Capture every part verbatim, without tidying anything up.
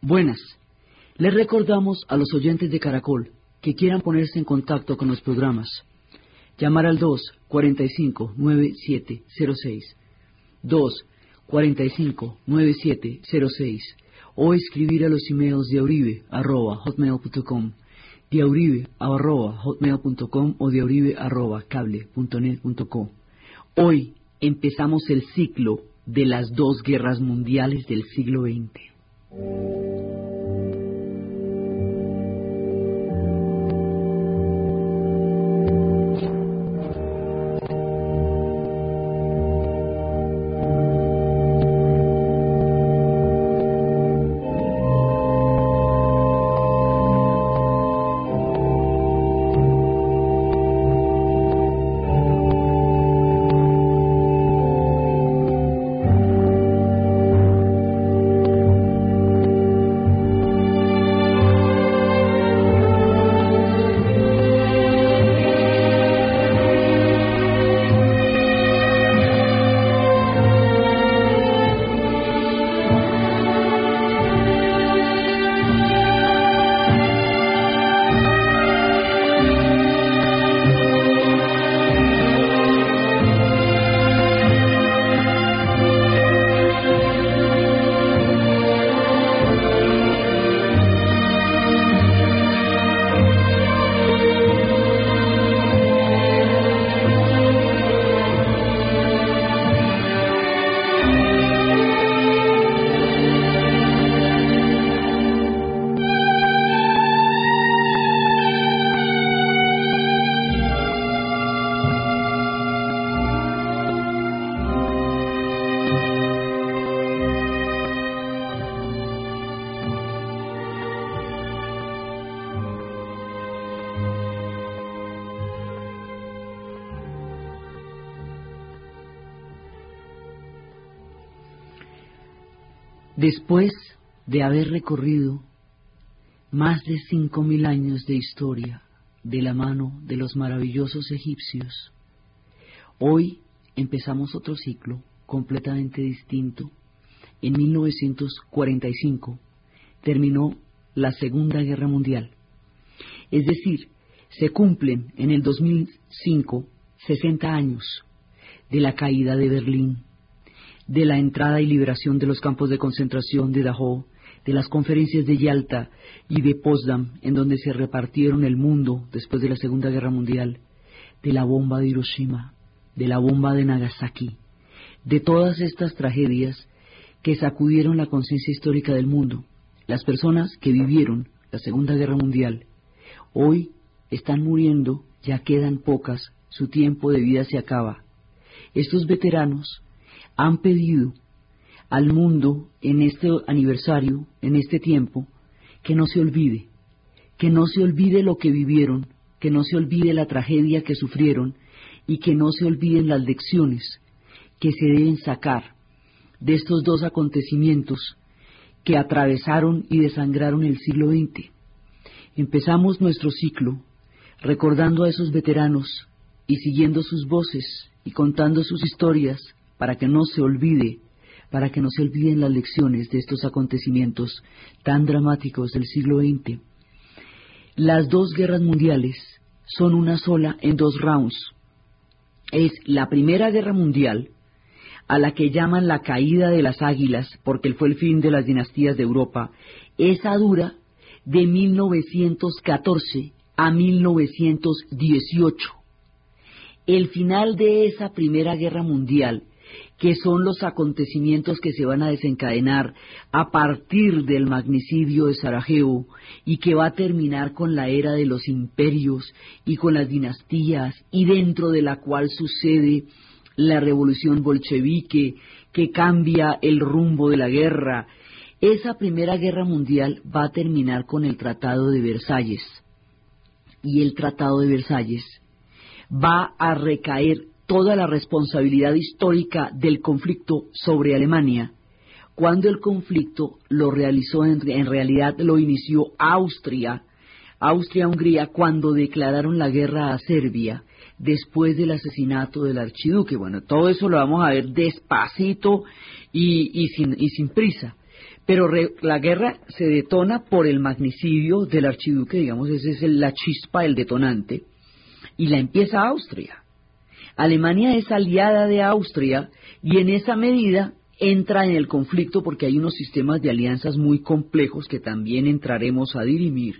Buenas. Les recordamos a los oyentes de Caracol que quieran ponerse en contacto con los programas. Llamar al dos cuarenta y cinco, noventa y siete cero seis, dos cuarenta y cinco, noventa y siete cero seis, o escribir a los emails diauribe arroba hotmail punto com, diauribe arroba hotmail punto com o diauribe arroba cable punto net punto co. Hoy empezamos el ciclo de las dos guerras mundiales del siglo veinte. Después de haber recorrido más de cinco mil años de historia de la mano de los maravillosos egipcios, hoy empezamos otro ciclo completamente distinto. En mil novecientos cuarenta y cinco terminó la Segunda Guerra Mundial. Es decir, se cumplen en el dos mil cinco sesenta años de la caída de Berlín, de la entrada y liberación de los campos de concentración de Dachau, de las conferencias de Yalta y de Potsdam, en donde se repartieron el mundo después de la Segunda Guerra Mundial, de la bomba de Hiroshima, de la bomba de Nagasaki, de todas estas tragedias que sacudieron la conciencia histórica del mundo. Las personas que vivieron la Segunda Guerra Mundial hoy están muriendo, ya quedan pocas, su tiempo de vida se acaba. Estos veteranos han pedido al mundo en este aniversario, en este tiempo, que no se olvide, que no se olvide lo que vivieron, que no se olvide la tragedia que sufrieron y que no se olviden las lecciones que se deben sacar de estos dos acontecimientos que atravesaron y desangraron el siglo veinte. Empezamos nuestro ciclo recordando a esos veteranos y siguiendo sus voces y contando sus historias, para que no se olvide, para que no se olviden las lecciones de estos acontecimientos tan dramáticos del siglo veinte. Las dos guerras mundiales son una sola en dos rounds. Es la Primera Guerra Mundial, a la que llaman la caída de las águilas, porque fue el fin de las dinastías de Europa. Esa dura de mil novecientos catorce a mil novecientos dieciocho. El final de esa Primera Guerra Mundial, que son los acontecimientos que se van a desencadenar a partir del magnicidio de Sarajevo y que va a terminar con la era de los imperios y con las dinastías, y dentro de la cual sucede la revolución bolchevique que cambia el rumbo de la guerra. Esa Primera Guerra Mundial va a terminar con el Tratado de Versalles, y el Tratado de Versalles va a recaer toda la responsabilidad histórica del conflicto sobre Alemania, cuando el conflicto lo realizó, en, en realidad lo inició Austria, Austria-Hungría, cuando declararon la guerra a Serbia, después del asesinato del archiduque. Bueno, todo eso lo vamos a ver despacito y, y, sin, y sin prisa. Pero re, la guerra se detona por el magnicidio del archiduque, digamos, esa es el, la chispa, el detonante, y la empieza Austria. Alemania es aliada de Austria y en esa medida entra en el conflicto porque hay unos sistemas de alianzas muy complejos que también entraremos a dirimir,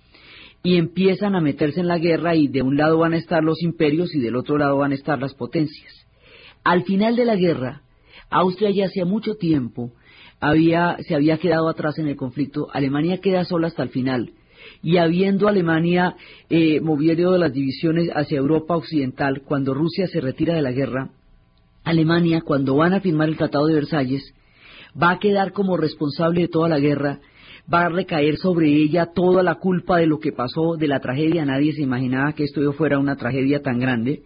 y empiezan a meterse en la guerra y de un lado van a estar los imperios y del otro lado van a estar las potencias. Al final de la guerra, Austria ya hacía mucho tiempo había, se había quedado atrás en el conflicto, Alemania queda sola hasta el final, y habiendo Alemania eh, movido las divisiones hacia Europa Occidental, cuando Rusia se retira de la guerra, Alemania, cuando van a firmar el Tratado de Versalles, va a quedar como responsable de toda la guerra, va a recaer sobre ella toda la culpa de lo que pasó, de la tragedia, nadie se imaginaba que esto fuera una tragedia tan grande,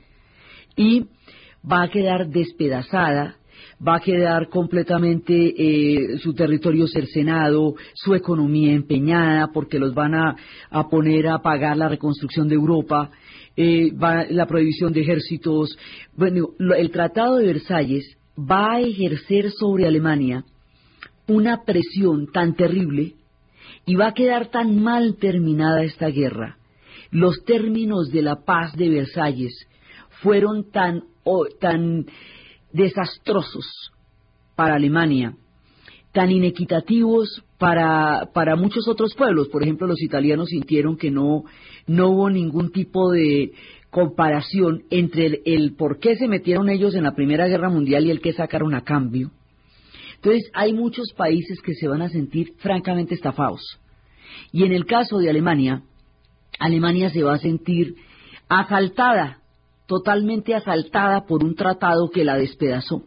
y va a quedar despedazada, va a quedar completamente eh, su territorio cercenado, su economía empeñada, porque los van a, a poner a pagar la reconstrucción de Europa, eh, va, la prohibición de ejércitos. Bueno, lo, el Tratado de Versalles va a ejercer sobre Alemania una presión tan terrible y va a quedar tan mal terminada esta guerra. Los términos de la paz de Versalles fueron tan, oh, tan desastrosos para Alemania, tan inequitativos para, para muchos otros pueblos. Por ejemplo, los italianos sintieron que no, no hubo ningún tipo de comparación entre el, el por qué se metieron ellos en la Primera Guerra Mundial y el que sacaron a cambio. Entonces, hay muchos países que se van a sentir francamente estafados. Y en el caso de Alemania, Alemania se va a sentir asaltada, totalmente asaltada por un tratado que la despedazó.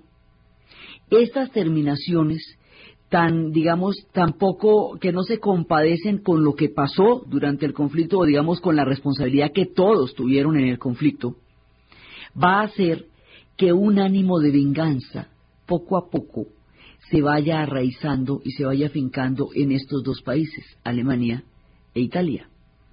Estas terminaciones, tan, digamos, tampoco, que no se compadecen con lo que pasó durante el conflicto, o digamos con la responsabilidad que todos tuvieron en el conflicto, va a hacer que un ánimo de venganza, poco a poco, se vaya arraizando y se vaya afincando en estos dos países, Alemania e Italia.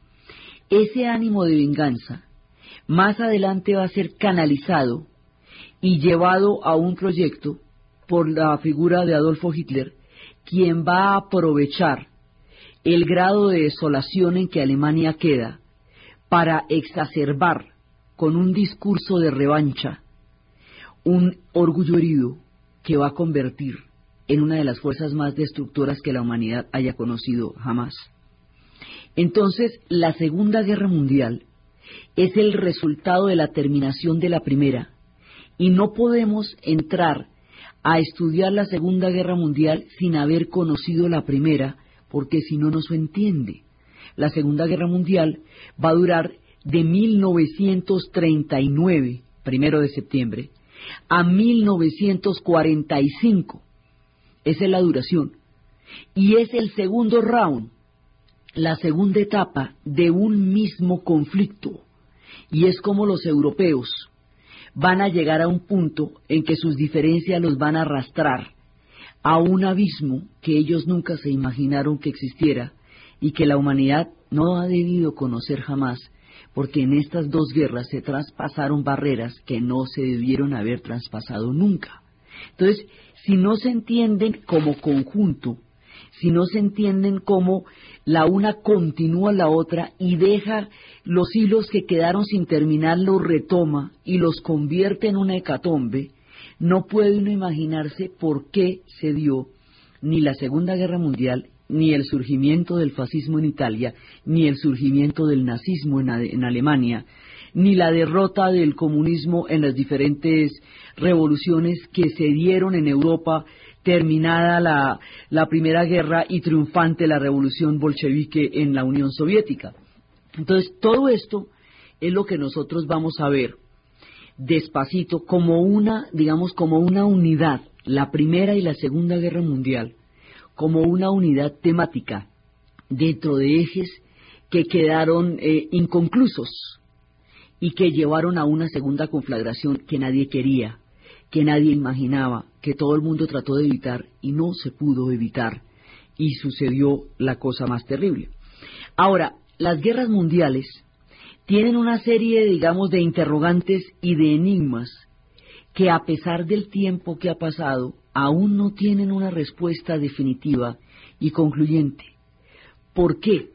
Ese ánimo de venganza más adelante va a ser canalizado y llevado a un proyecto por la figura de Adolfo Hitler, quien va a aprovechar el grado de desolación en que Alemania queda para exacerbar con un discurso de revancha un orgullo herido que va a convertir en una de las fuerzas más destructoras que la humanidad haya conocido jamás. Entonces, la Segunda Guerra Mundial es el resultado de la terminación de la primera, y no podemos entrar a estudiar la Segunda Guerra Mundial sin haber conocido la primera, porque si no, no se entiende. La Segunda Guerra Mundial va a durar de mil novecientos treinta y nueve, primero de septiembre, a mil novecientos cuarenta y cinco. Esa es la duración. Y es el segundo round, la segunda etapa de un mismo conflicto. Y es como los europeos van a llegar a un punto en que sus diferencias los van a arrastrar a un abismo que ellos nunca se imaginaron que existiera y que la humanidad no ha debido conocer jamás, porque en estas dos guerras se traspasaron barreras que no se debieron haber traspasado nunca. Entonces, si no se entienden como conjunto, si no se entienden como la una continúa la otra y deja los hilos que quedaron sin terminar, los retoma y los convierte en una hecatombe, no puede uno imaginarse por qué se dio ni la Segunda Guerra Mundial, ni el surgimiento del fascismo en Italia, ni el surgimiento del nazismo en, en Alemania, ni la derrota del comunismo en las diferentes revoluciones que se dieron en Europa, terminada la, la Primera Guerra y triunfante la revolución bolchevique en la Unión Soviética. Entonces, todo esto es lo que nosotros vamos a ver despacito como una, digamos, como una unidad, la Primera y la Segunda Guerra Mundial, como una unidad temática dentro de ejes que quedaron eh, inconclusos y que llevaron a una segunda conflagración que nadie quería, que nadie imaginaba, que todo el mundo trató de evitar y no se pudo evitar, y sucedió la cosa más terrible. Ahora, las guerras mundiales tienen una serie, digamos, de interrogantes y de enigmas que, a pesar del tiempo que ha pasado, aún no tienen una respuesta definitiva y concluyente. ¿Por qué?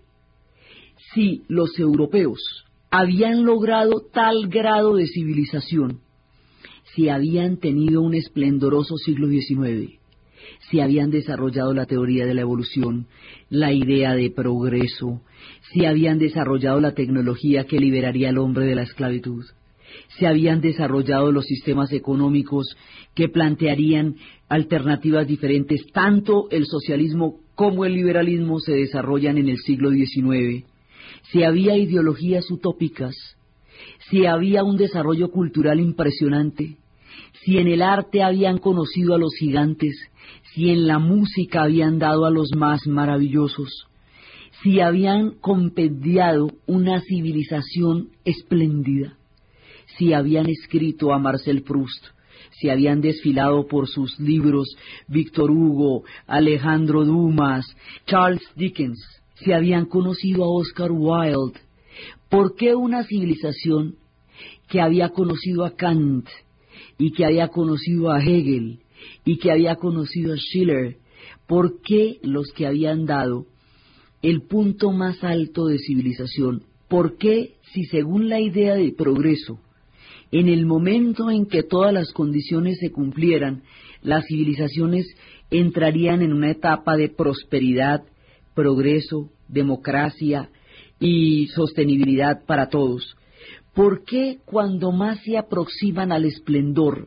Si los europeos habían logrado tal grado de civilización, si habían tenido un esplendoroso siglo diecinueve, si habían desarrollado la teoría de la evolución, la idea de progreso, si habían desarrollado la tecnología que liberaría al hombre de la esclavitud, si habían desarrollado los sistemas económicos que plantearían alternativas diferentes, tanto el socialismo como el liberalismo se desarrollan en el siglo diecinueve, si había ideologías utópicas, si había un desarrollo cultural impresionante, si en el arte habían conocido a los gigantes, si en la música habían dado a los más maravillosos, si habían compendiado una civilización espléndida, si habían escrito a Marcel Proust, si habían desfilado por sus libros Víctor Hugo, Alejandro Dumas, Charles Dickens, si habían conocido a Oscar Wilde, ¿por qué una civilización que había conocido a Kant y que había conocido a Hegel y que había conocido a Schiller, por qué los que habían dado el punto más alto de civilización, por qué si según la idea de progreso, en el momento en que todas las condiciones se cumplieran, las civilizaciones entrarían en una etapa de prosperidad, progreso, democracia y sostenibilidad para todos? ¿Por qué cuando más se aproximan al esplendor,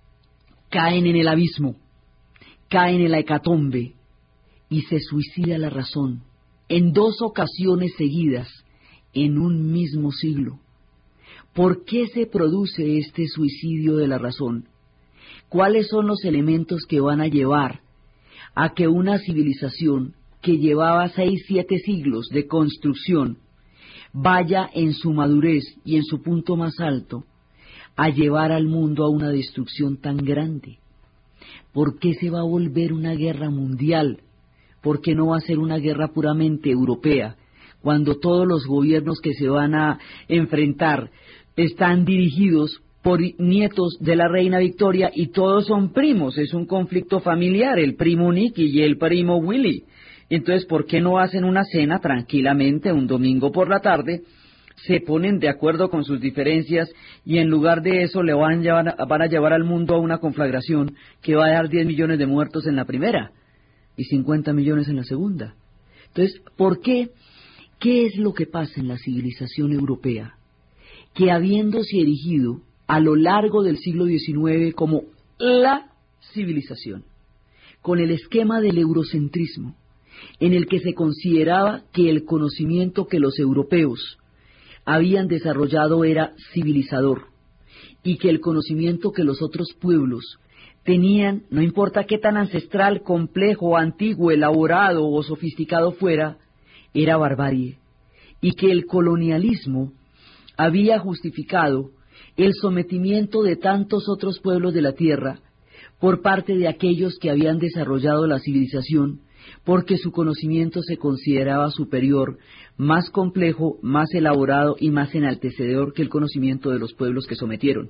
caen en el abismo, caen en la hecatombe y se suicida la razón en dos ocasiones seguidas en un mismo siglo? ¿Por qué se produce este suicidio de la razón? ¿Cuáles son los elementos que van a llevar a que una civilización que llevaba seis, siete siglos de construcción vaya en su madurez y en su punto más alto a llevar al mundo a una destrucción tan grande? ¿Por qué se va a volver una guerra mundial? ¿Por qué no va a ser una guerra puramente europea, cuando todos los gobiernos que se van a enfrentar están dirigidos por nietos de la reina Victoria y todos son primos? Es un conflicto familiar, el primo Nicky y el primo Willy. Entonces, ¿por qué no hacen una cena tranquilamente un domingo por la tarde, se ponen de acuerdo con sus diferencias y en lugar de eso le van a llevar, van a llevar al mundo a una conflagración que va a dar diez millones de muertos en la primera y cincuenta millones en la segunda? Entonces, ¿por qué? ¿Qué es lo que pasa en la civilización europea? Que habiéndose erigido a lo largo del siglo diecinueve como la civilización, con el esquema del eurocentrismo, en el que se consideraba que el conocimiento que los europeos habían desarrollado era civilizador, y que el conocimiento que los otros pueblos tenían, no importa qué tan ancestral, complejo, antiguo, elaborado o sofisticado fuera, era barbarie, y que el colonialismo había justificado el sometimiento de tantos otros pueblos de la tierra por parte de aquellos que habían desarrollado la civilización, porque su conocimiento se consideraba superior, más complejo, más elaborado y más enaltecedor que el conocimiento de los pueblos que sometieron.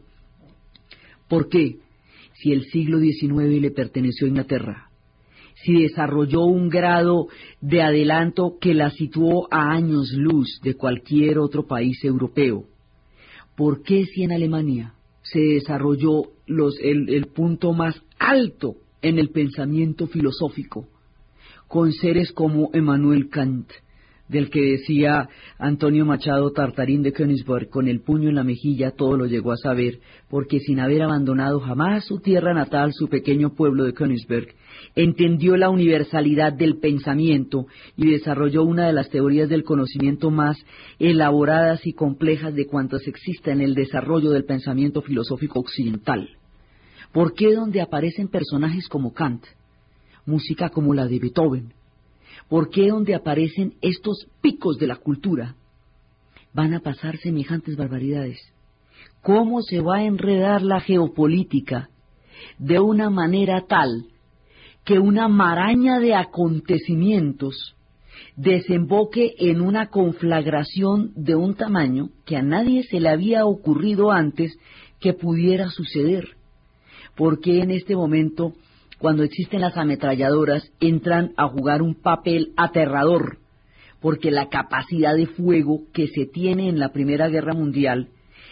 ¿Por qué? Si el siglo diecinueve le perteneció a Inglaterra, si desarrolló un grado de adelanto que la situó a años luz de cualquier otro país europeo, ¿por qué si en Alemania se desarrolló los, el, el punto más alto en el pensamiento filosófico, con seres como Emmanuel Kant, del que decía Antonio Machado Tartarín de Königsberg, con el puño en la mejilla todo lo llegó a saber, porque sin haber abandonado jamás su tierra natal, su pequeño pueblo de Königsberg, entendió la universalidad del pensamiento y desarrolló una de las teorías del conocimiento más elaboradas y complejas de cuantas existen en el desarrollo del pensamiento filosófico occidental? ¿Por qué donde aparecen personajes como Kant, música como la de Beethoven, por qué donde aparecen estos picos de la cultura, van a pasar semejantes barbaridades? ¿Cómo se va a enredar la geopolítica de una manera tal que una maraña de acontecimientos desemboque en una conflagración de un tamaño que a nadie se le había ocurrido antes que pudiera suceder? ¿Por qué en este momento, cuando existen las ametralladoras, entran a jugar un papel aterrador, porque la capacidad de fuego que se tiene en la Primera Guerra Mundial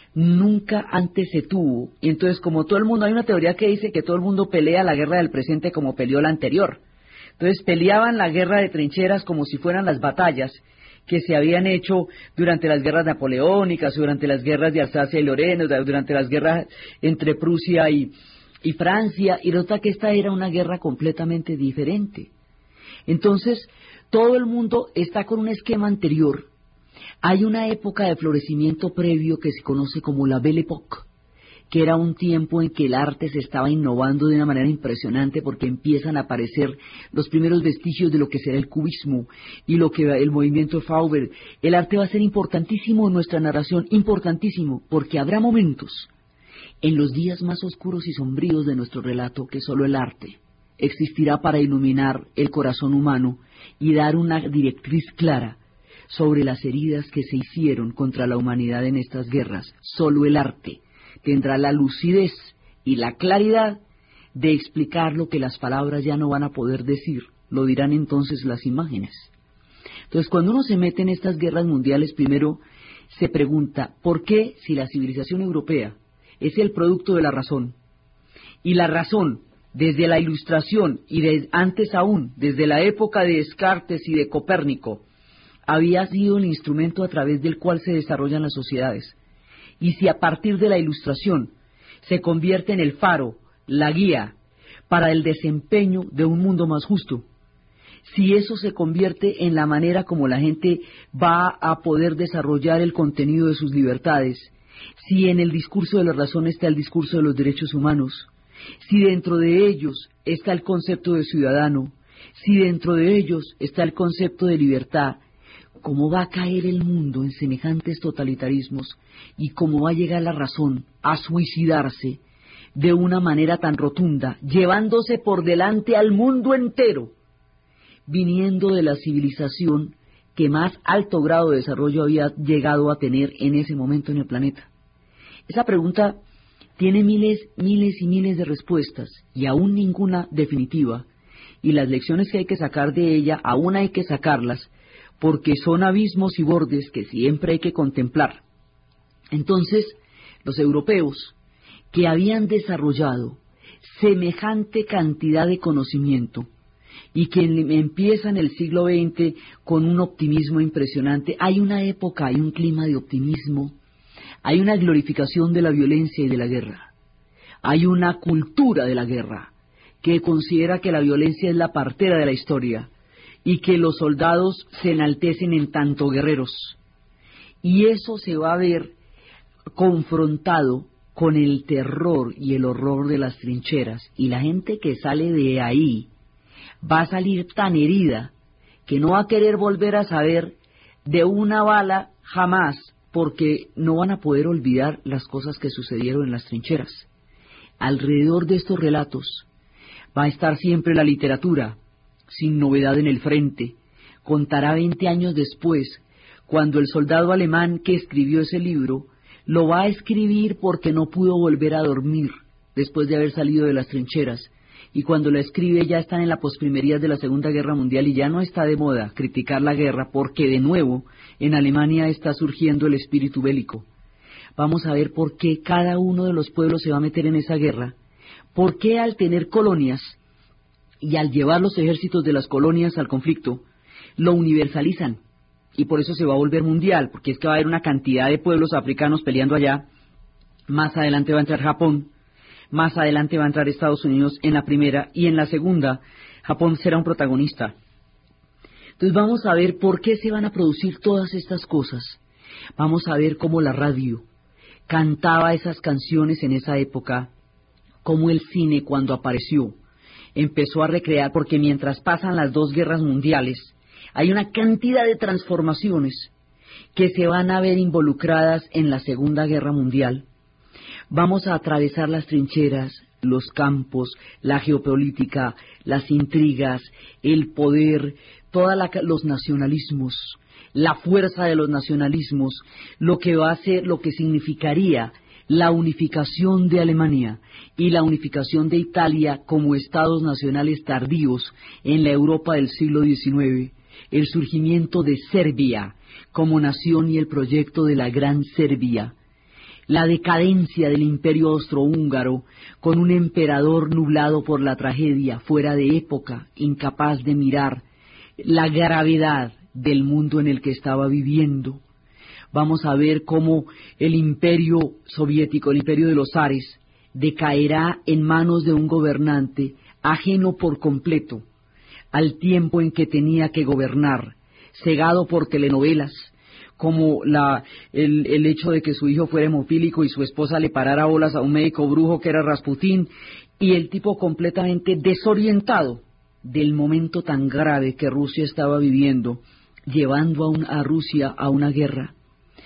nunca antes se tuvo. Y entonces, como todo el mundo, hay una teoría que dice que todo el mundo pelea la guerra del presente como peleó la anterior. Entonces peleaban la guerra de trincheras como si fueran las batallas que se habían hecho durante las guerras napoleónicas, durante las guerras de Alsacia y Lorena, durante las guerras entre Prusia y, y Francia, y nota que esta era una guerra completamente diferente. Entonces, todo el mundo está con un esquema anterior. Hay una época de florecimiento previo que se conoce como la Belle Époque, que era un tiempo en que el arte se estaba innovando de una manera impresionante, porque empiezan a aparecer los primeros vestigios de lo que será el cubismo y lo que el movimiento Fauver. El arte va a ser importantísimo en nuestra narración, importantísimo, porque habrá momentos en los días más oscuros y sombríos de nuestro relato que solo el arte existirá para iluminar el corazón humano y dar una directriz clara sobre las heridas que se hicieron contra la humanidad en estas guerras. Solo el arte tendrá la lucidez y la claridad de explicar lo que las palabras ya no van a poder decir, lo dirán entonces las imágenes. Entonces, cuando uno se mete en estas guerras mundiales, primero se pregunta, ¿por qué, si la civilización europea es el producto de la razón, y la razón, desde la Ilustración y de, antes aún, desde la época de Descartes y de Copérnico, había sido el instrumento a través del cual se desarrollan las sociedades? Y si a partir de la Ilustración se convierte en el faro, la guía, para el desempeño de un mundo más justo, si eso se convierte en la manera como la gente va a poder desarrollar el contenido de sus libertades, si en el discurso de la razón está el discurso de los derechos humanos, si dentro de ellos está el concepto de ciudadano, si dentro de ellos está el concepto de libertad, ¿cómo va a caer el mundo en semejantes totalitarismos y cómo va a llegar la razón a suicidarse de una manera tan rotunda, llevándose por delante al mundo entero, viniendo de la civilización que más alto grado de desarrollo había llegado a tener en ese momento en el planeta? Esa pregunta tiene miles, miles y miles de respuestas y aún ninguna definitiva, y las lecciones que hay que sacar de ella aún hay que sacarlas, porque son abismos y bordes que siempre hay que contemplar. Entonces, los europeos, que habían desarrollado semejante cantidad de conocimiento y que empiezan el siglo veinte con un optimismo impresionante, hay una época, hay un clima de optimismo, hay una glorificación de la violencia y de la guerra, hay una cultura de la guerra que considera que la violencia es la partera de la historia, y que los soldados se enaltecen en tanto guerreros. Y eso se va a ver confrontado con el terror y el horror de las trincheras. Y la gente que sale de ahí va a salir tan herida que no va a querer volver a saber de una bala jamás, porque no van a poder olvidar las cosas que sucedieron en las trincheras. Alrededor de estos relatos va a estar siempre la literatura, sin novedad en el frente. Contará veinte años después, cuando el soldado alemán que escribió ese libro lo va a escribir porque no pudo volver a dormir después de haber salido de las trincheras, y cuando la escribe ya están en la posprimerías de la Segunda Guerra Mundial y ya no está de moda criticar la guerra, porque de nuevo en Alemania está surgiendo el espíritu bélico. Vamos a ver por qué cada uno de los pueblos se va a meter en esa guerra, por qué al tener colonias y al llevar los ejércitos de las colonias al conflicto, lo universalizan, y por eso se va a volver mundial, porque es que va a haber una cantidad de pueblos africanos peleando allá. Más adelante va a entrar Japón, más adelante va a entrar Estados Unidos en la primera, y en la segunda, Japón será un protagonista. Entonces vamos a ver por qué se van a producir todas estas cosas. Vamos a ver cómo la radio cantaba esas canciones en esa época, cómo el cine cuando apareció empezó a recrear, porque mientras pasan las dos guerras mundiales, hay una cantidad de transformaciones que se van a ver involucradas en la Segunda Guerra Mundial. Vamos a atravesar las trincheras, los campos, la geopolítica, las intrigas, el poder, todos los nacionalismos, la fuerza de los nacionalismos, lo que va a ser, lo que significaría la unificación de Alemania y la unificación de Italia como estados nacionales tardíos en la Europa del siglo diecinueve, el surgimiento de Serbia como nación y el proyecto de la Gran Serbia, la decadencia del imperio austrohúngaro con un emperador nublado por la tragedia, fuera de época, incapaz de mirar la gravedad del mundo en el que estaba viviendo. Vamos a ver cómo el imperio soviético, el imperio de los zares, decaerá en manos de un gobernante ajeno por completo al tiempo en que tenía que gobernar, cegado por telenovelas, como la, el, el hecho de que su hijo fuera hemofílico y su esposa le parara bolas a un médico brujo que era Rasputín, y el tipo completamente desorientado del momento tan grave que Rusia estaba viviendo, llevando a, un, a Rusia a una guerra.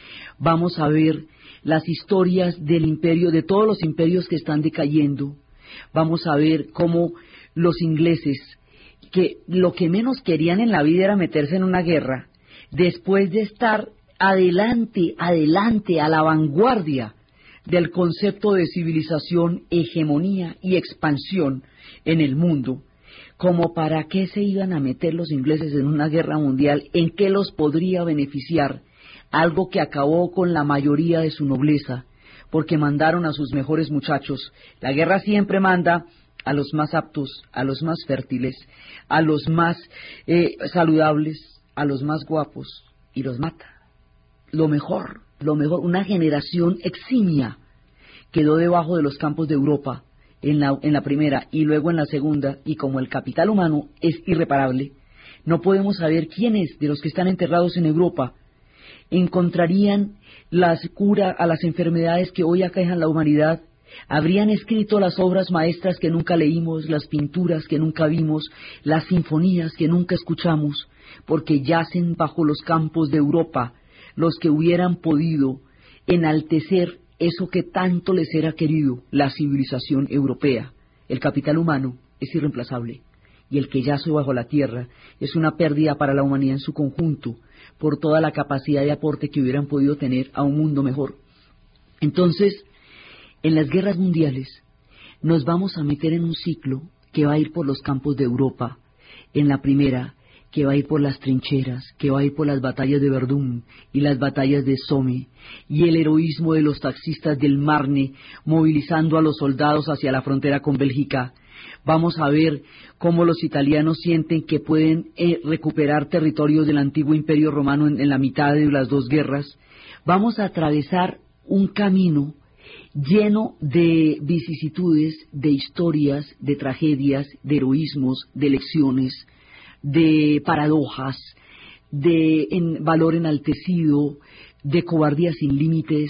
Vamos a ver las historias del imperio, de todos los imperios que están decayendo. Vamos a ver cómo los ingleses, que lo que menos querían en la vida era meterse en una guerra, después de estar adelante, adelante, a la vanguardia del concepto de civilización, hegemonía y expansión en el mundo, como para qué se iban a meter los ingleses en una guerra mundial, en qué los podría beneficiar, algo que acabó con la mayoría de su nobleza, porque mandaron a sus mejores muchachos. La guerra siempre manda a los más aptos, a los más fértiles, a los más eh, saludables, a los más guapos, y los mata. Lo mejor, lo mejor, una generación eximia quedó debajo de los campos de Europa en la, en la primera y luego en la segunda, y como el capital humano es irreparable, no podemos saber quiénes de los que están enterrados en Europa encontrarían la cura a las enfermedades que hoy aquejan la humanidad, habrían escrito las obras maestras que nunca leímos, las pinturas que nunca vimos, las sinfonías que nunca escuchamos, porque yacen bajo los campos de Europa los que hubieran podido enaltecer eso que tanto les era querido, la civilización europea. El capital humano es irreemplazable, y el que yace bajo la tierra es una pérdida para la humanidad en su conjunto, por toda la capacidad de aporte que hubieran podido tener a un mundo mejor. Entonces, en las guerras mundiales nos vamos a meter en un ciclo que va a ir por los campos de Europa. En la primera, que va a ir por las trincheras, que va a ir por las batallas de Verdún y las batallas de Somme, y el heroísmo de los taxistas del Marne movilizando a los soldados hacia la frontera con Bélgica. Vamos a ver cómo los italianos sienten que pueden eh, recuperar territorios del antiguo Imperio Romano en, en la mitad de las dos guerras. Vamos a atravesar un camino lleno de vicisitudes, de historias, de tragedias, de heroísmos, de lecciones, de paradojas, de en valor enaltecido, de cobardía sin límites,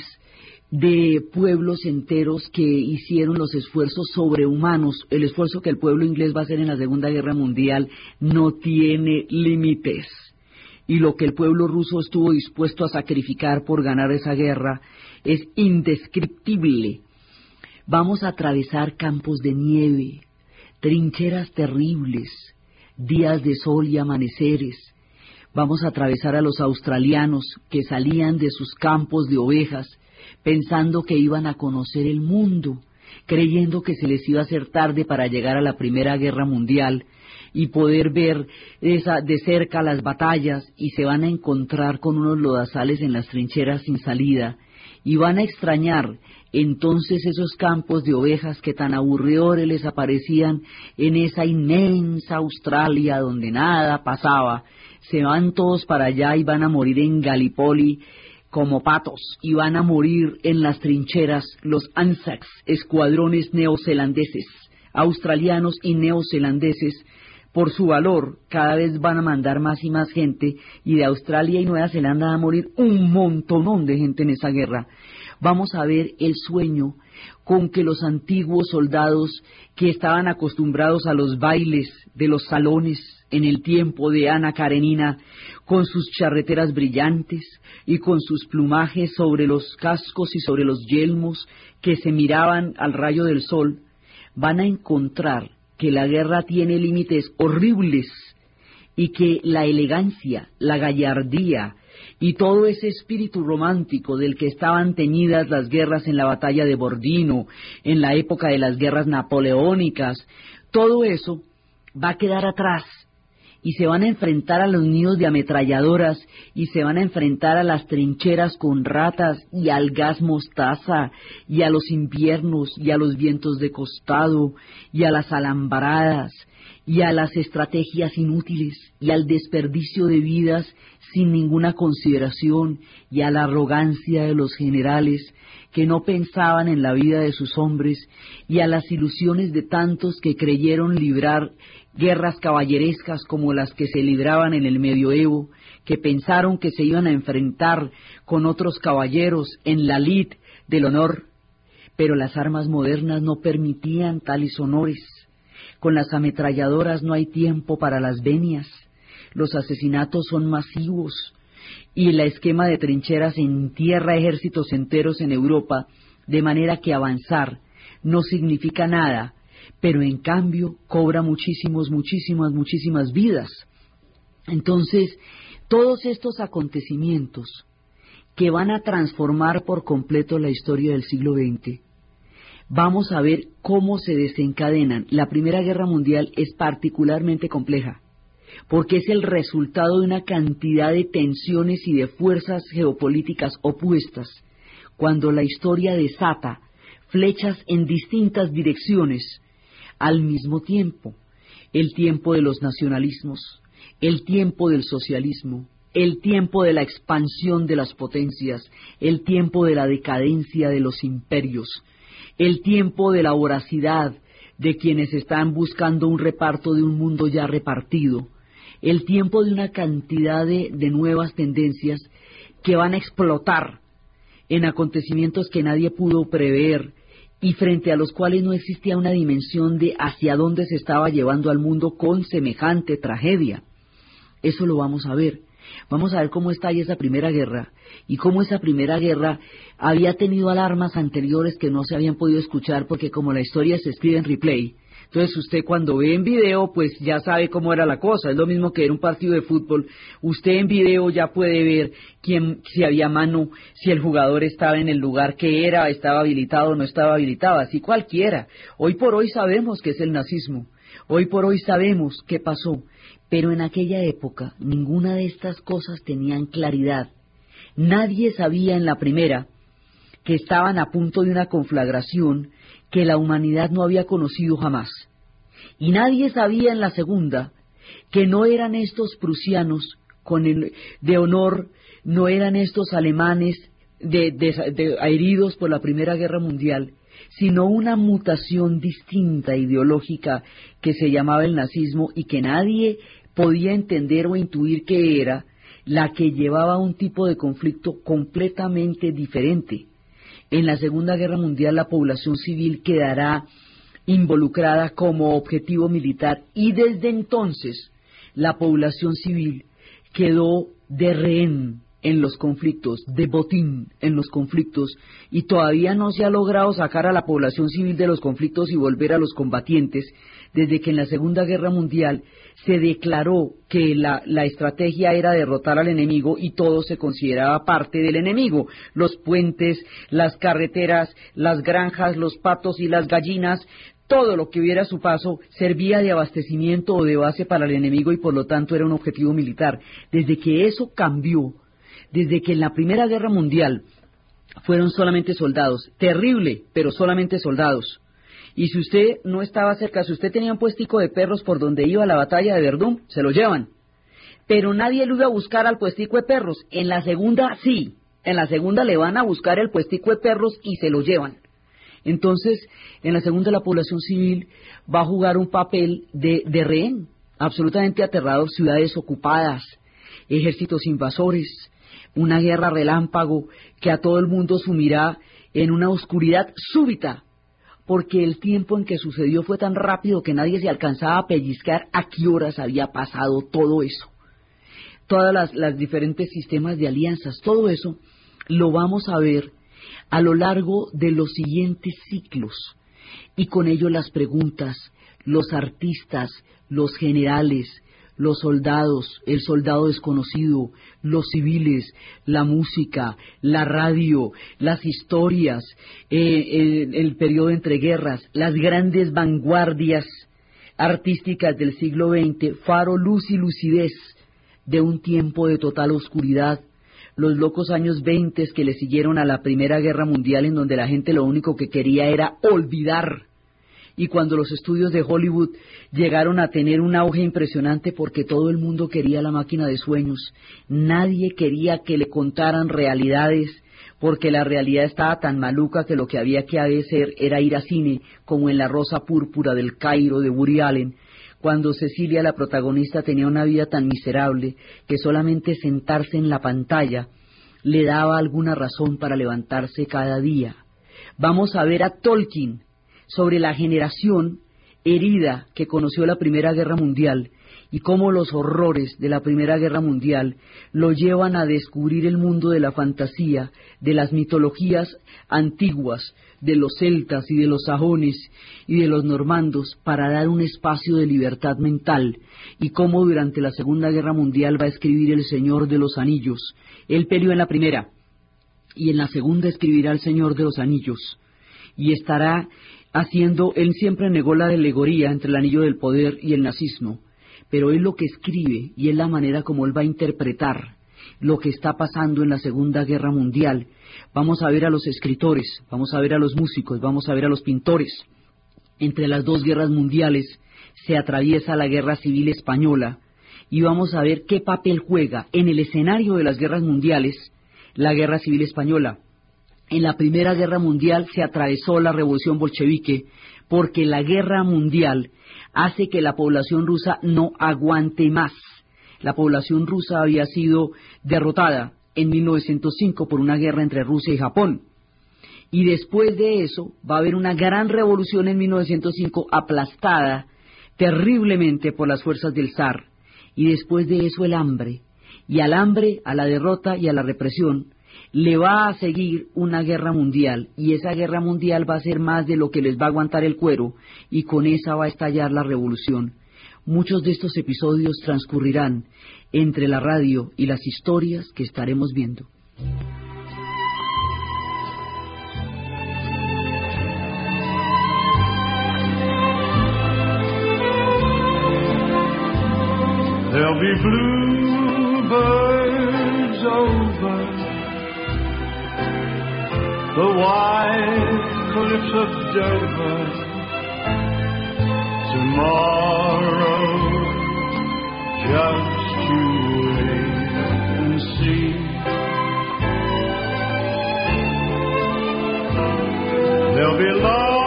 de pueblos enteros que hicieron los esfuerzos sobrehumanos. El esfuerzo que el pueblo inglés va a hacer en la Segunda Guerra Mundial no tiene límites, y lo que el pueblo ruso estuvo dispuesto a sacrificar por ganar esa guerra es indescriptible. Vamos a atravesar campos de nieve, trincheras terribles, días de sol y amaneceres. Vamos a atravesar a los australianos que salían de sus campos de ovejas pensando que iban a conocer el mundo, creyendo que se les iba a hacer tarde para llegar a la Primera Guerra Mundial y poder ver esa, de cerca las batallas, y se van a encontrar con unos lodazales en las trincheras sin salida, y van a extrañar entonces esos campos de ovejas que tan aburridores les aparecían en esa inmensa Australia donde nada pasaba. Se van todos para allá y van a morir en Gallipoli como patos, y van a morir en las trincheras los Anzacs, escuadrones neozelandeses, australianos y neozelandeses. Por su valor, cada vez van a mandar más y más gente, y de Australia y Nueva Zelanda va a morir un montonón de gente en esa guerra. Vamos a ver el sueño con que los antiguos soldados que estaban acostumbrados a los bailes de los salones en el tiempo de Ana Karenina, con sus charreteras brillantes y con sus plumajes sobre los cascos y sobre los yelmos que se miraban al rayo del sol, van a encontrar que la guerra tiene límites horribles y que la elegancia, la gallardía y todo ese espíritu romántico del que estaban teñidas las guerras en la batalla de Borodino, en la época de las guerras napoleónicas, todo eso va a quedar atrás y se van a enfrentar a los nidos de ametralladoras y se van a enfrentar a las trincheras con ratas y al gas mostaza y a los inviernos y a los vientos de costado y a las alambradas y a las estrategias inútiles y al desperdicio de vidas sin ninguna consideración y a la arrogancia de los generales que no pensaban en la vida de sus hombres y a las ilusiones de tantos que creyeron librar guerras caballerescas como las que se libraban en el medioevo, que pensaron que se iban a enfrentar con otros caballeros en la lid del honor, pero las armas modernas no permitían tales honores. Con las ametralladoras no hay tiempo para las venias, los asesinatos son masivos y el esquema de trincheras entierra ejércitos enteros en Europa, de manera que avanzar no significa nada, pero en cambio cobra muchísimos, muchísimas, muchísimas vidas. Entonces, todos estos acontecimientos que van a transformar por completo la historia del siglo veinte, vamos a ver cómo se desencadenan. La Primera Guerra Mundial es particularmente compleja, porque es el resultado de una cantidad de tensiones y de fuerzas geopolíticas opuestas, cuando la historia desata flechas en distintas direcciones al mismo tiempo: el tiempo de los nacionalismos, el tiempo del socialismo, el tiempo de la expansión de las potencias, el tiempo de la decadencia de los imperios, el tiempo de la voracidad de quienes están buscando un reparto de un mundo ya repartido, el tiempo de una cantidad de, de nuevas tendencias que van a explotar en acontecimientos que nadie pudo prever y frente a los cuales no existía una dimensión de hacia dónde se estaba llevando al mundo con semejante tragedia. Eso lo vamos a ver. Vamos a ver cómo está ahí esa Primera Guerra y cómo esa Primera Guerra había tenido alarmas anteriores que no se habían podido escuchar, porque como la historia se escribe en replay, entonces usted cuando ve en video pues ya sabe cómo era la cosa. Es lo mismo que ver un partido de fútbol. Usted en video ya puede ver quién, si había mano, si el jugador estaba en el lugar que era, estaba habilitado o no estaba habilitado, así cualquiera. Hoy por hoy sabemos qué es el nazismo, hoy por hoy sabemos qué pasó, pero en aquella época ninguna de estas cosas tenían claridad. Nadie sabía en la primera que estaban a punto de una conflagración que la humanidad no había conocido jamás. Y nadie sabía en la segunda que no eran estos prusianos con el, de honor, no eran estos alemanes de, de, de, heridos por la Primera Guerra Mundial, sino una mutación distinta ideológica que se llamaba el nazismo y que nadie podía entender o intuir que era la que llevaba a un tipo de conflicto completamente diferente. En la Segunda Guerra Mundial la población civil quedará involucrada como objetivo militar y desde entonces la población civil quedó de rehén en los conflictos, de botín en los conflictos, y todavía no se ha logrado sacar a la población civil de los conflictos y volver a los combatientes, desde que en la Segunda Guerra Mundial se declaró que la, la estrategia era derrotar al enemigo y todo se consideraba parte del enemigo. Los puentes, las carreteras, las granjas, los patos y las gallinas, todo lo que hubiera a su paso servía de abastecimiento o de base para el enemigo y por lo tanto era un objetivo militar. Desde que eso cambió, desde que en la Primera Guerra Mundial fueron solamente soldados, terrible, pero solamente soldados. Y si usted no estaba cerca, si usted tenía un puestico de perros por donde iba a la batalla de Verdún, se lo llevan. Pero nadie lo iba a buscar al puestico de perros. En la segunda, sí. En la segunda le van a buscar el puestico de perros y se lo llevan. Entonces, en la segunda la población civil va a jugar un papel de, de rehén, absolutamente aterrador, ciudades ocupadas, ejércitos invasores, una guerra relámpago que a todo el mundo sumirá en una oscuridad súbita, porque el tiempo en que sucedió fue tan rápido que nadie se alcanzaba a pellizcar a qué horas había pasado todo eso. Todas las, las diferentes sistemas de alianzas, todo eso lo vamos a ver a lo largo de los siguientes ciclos, y con ello las preguntas, los artistas, los generales, los soldados, el soldado desconocido, los civiles, la música, la radio, las historias, eh, el, el periodo entre guerras, las grandes vanguardias artísticas del siglo veinte, faro, luz y lucidez de un tiempo de total oscuridad, los locos años veinte que le siguieron a la Primera Guerra Mundial, en donde la gente lo único que quería era olvidar, y cuando los estudios de Hollywood llegaron a tener un auge impresionante porque todo el mundo quería la máquina de sueños, nadie quería que le contaran realidades, porque la realidad estaba tan maluca que lo que había que hacer era ir a cine, como en La Rosa Púrpura del Cairo de Woody Allen, cuando Cecilia, la protagonista, tenía una vida tan miserable que solamente sentarse en la pantalla le daba alguna razón para levantarse cada día. Vamos a ver a Tolkien sobre la generación herida que conoció la Primera Guerra Mundial y cómo los horrores de la Primera Guerra Mundial lo llevan a descubrir el mundo de la fantasía, de las mitologías antiguas, de los celtas y de los sajones y de los normandos, para dar un espacio de libertad mental, y cómo durante la Segunda Guerra Mundial va a escribir El Señor de los Anillos. Él peleó en la primera, y en la segunda escribirá El Señor de los Anillos, y estará haciendo, él siempre negó la alegoría entre el anillo del poder y el nazismo, pero él lo que escribe, y es la manera como él va a interpretar lo que está pasando en la Segunda Guerra Mundial. Vamos a ver a los escritores, vamos a ver a los músicos, vamos a ver a los pintores. Entre las dos guerras mundiales se atraviesa la Guerra Civil Española, y vamos a ver qué papel juega en el escenario de las guerras mundiales la Guerra Civil Española. En la Primera Guerra Mundial se atravesó la Revolución Bolchevique, porque la guerra mundial hace que la población rusa no aguante más. La población rusa había sido derrotada en mil novecientos cinco por una guerra entre Rusia y Japón. Y después de eso va a haber una gran revolución en mil novecientos cinco, aplastada terriblemente por las fuerzas del zar. Y después de eso el hambre. Y al hambre, a la derrota y a la represión, le va a seguir una guerra mundial, y esa guerra mundial va a ser más de lo que les va a aguantar el cuero, y con esa va a estallar la revolución. Muchos de estos episodios transcurrirán entre la radio y las historias que estaremos viendo. There'll be bluebirds over the white cliffs of Dover tomorrow, just you wait and see. There'll be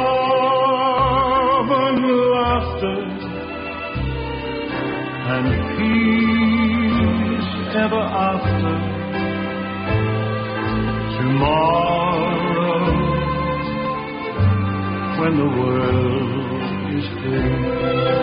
love and laughter and peace ever after tomorrow, when the world is clear.